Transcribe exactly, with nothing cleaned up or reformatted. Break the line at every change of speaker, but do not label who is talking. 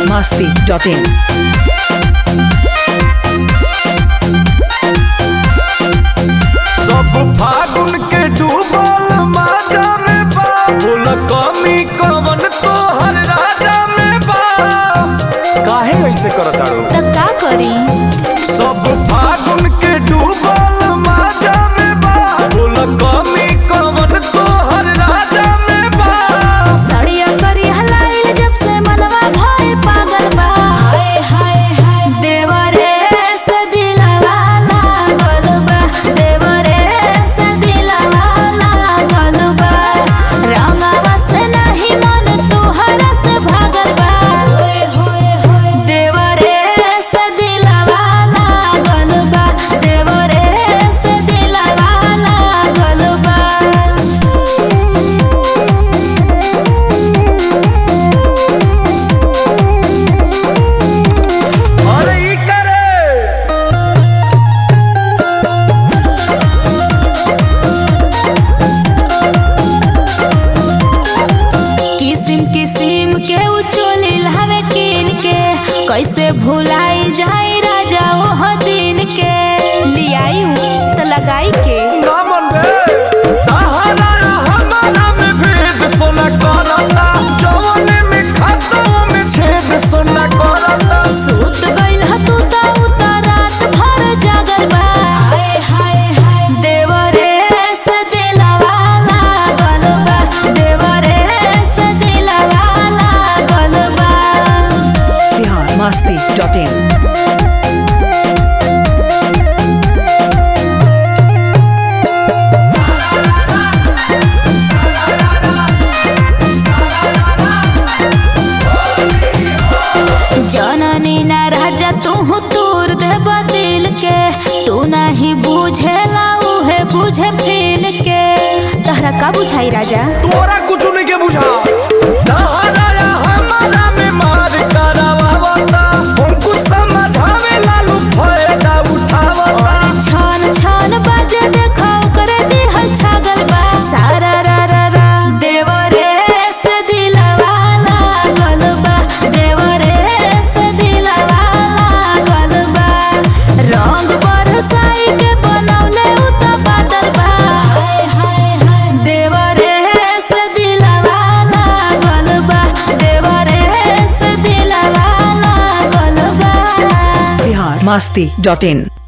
masti dot in.
सब फागुन के डूबल माजा में बा, बोल कमी कवन तो हर राजा में बा। काहे ऐसे करताड़ो
त का करी?
सब फागुन के डूबल माजा में बा, बोल कमी कवन तो हर राजा में बा।
सड़िया करी हलाइल जब से मनवा भइल पागल बा। हाय हाय हाय देवरे से दिलवा लागल बा, देवरे से दिलवा लागल बा। रंगवा से नहीं मन तुहरा से भागल बा। होय होय होय देवरे से दिलवा लागल बा, देवरे से दिलवा लागल बा।
अरे ई करे
किसिम किसिम के उचोली लावे किन के, कैसे भुलाई जाई राजा ओह दिन के। लियाई त लगाई के
ना मन बे तहरा हमारा में भेद सोना करता, जवानी में खाता में छेद सोना करता।
सूत गइल ह तू त उतर रात भर जागल बा। हाय हाय हाय देवरे से दिलवा लागल बा, देवरे से दिलवा लागल बा।
Bihar masti dot in.
जननी ना राजा तू तूर देब दिल के, तू नहीं बुझेला उहे बुझे फील के। तहरा का बुझाई राजा?
तोरा कुछ नहीं के बुझा तहरा हमारा में मार करावता, हमको समझावे लालू फायदा उठावता।
और छन छन बाजे देखा करे दिहल छागल बा। सारा रा रा रा देवरे से दिलवा लागल बा, देवरे से दिलवा लागल बा। रंग बरसाई के बनौले उ त बादल बा। हाय हाय हाय देवरे से दिलवा लागल बा, देवरे से दिलवा लागल बा।
Bihar masti dot in.